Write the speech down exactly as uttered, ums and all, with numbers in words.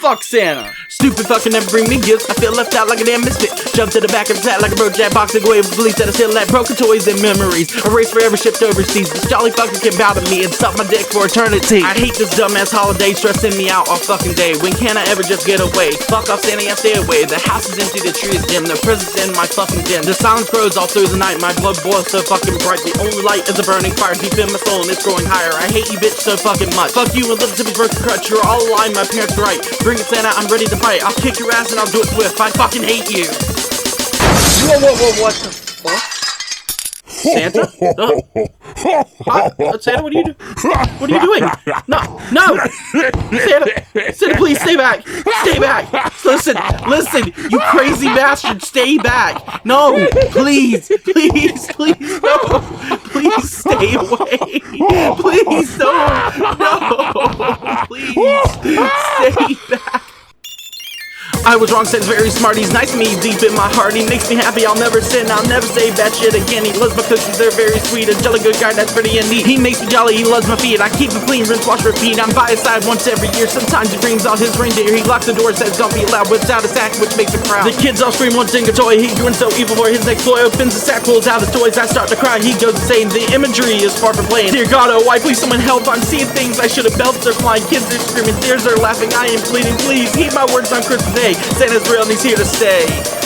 Fuck Santa. Stupid fucking never bring me gifts. I feel left out like a damn misfit. Jump to the back of his hat like a broke jack box and go away with beliefs that I still lack broken toys and memories. Erased forever, shipped overseas. This jolly fucker can bow to me and suck my dick for eternity. I hate this dumbass holiday stressing me out all fucking day. When can I ever just get away? Fuck off Santa, I stay away. The house is empty, the tree is dim. The presents in my fucking den. The silence grows all through the night. My blood boils so fucking bright. The only light is a burning fire deep in my soul and it's growing higher. I hate you bitch so fucking much. Fuck you and little tippy birth crutch. You're all aligned, my parents are right. Bring it Santa, I'm ready to fight. I'll kick your ass and I'll do it swift. I fucking hate you. Whoa, whoa, whoa, what the fuck? Santa? Oh. Huh? Santa, what are you doing? What are you doing? No, no! Santa, Santa, please stay back. Stay back. Listen, listen, you crazy bastard, stay back. No, please, please, please, no. Please stay away. Please don't. No, please stay back. I was wrong, said very smart. He's nice to me deep in my heart. He makes me happy, I'll never sin. I'll never say bad shit again. He loves my cookies, they're very sweet. A jolly good guy, that's pretty and neat. He makes me jolly, he loves my feet. I keep them clean, rinse, wash, repeat. I'm by his side once every year. Sometimes he brings out his reindeer. He locks the door, says don't be loud, whips out a sack, which makes a crowd. The kids all scream, one ding a toy. He's doing so evil for his next toy. Opens the sack, pulls out his toys. I start to cry, he goes insane. The imagery is far from plain. Dear God, oh why, please someone help. I'm seeing things I should have belts are flying. Kids are screaming, tears are laughing. I am pleading, please heed my words on Christmas Day. Santa's real and he's here to stay.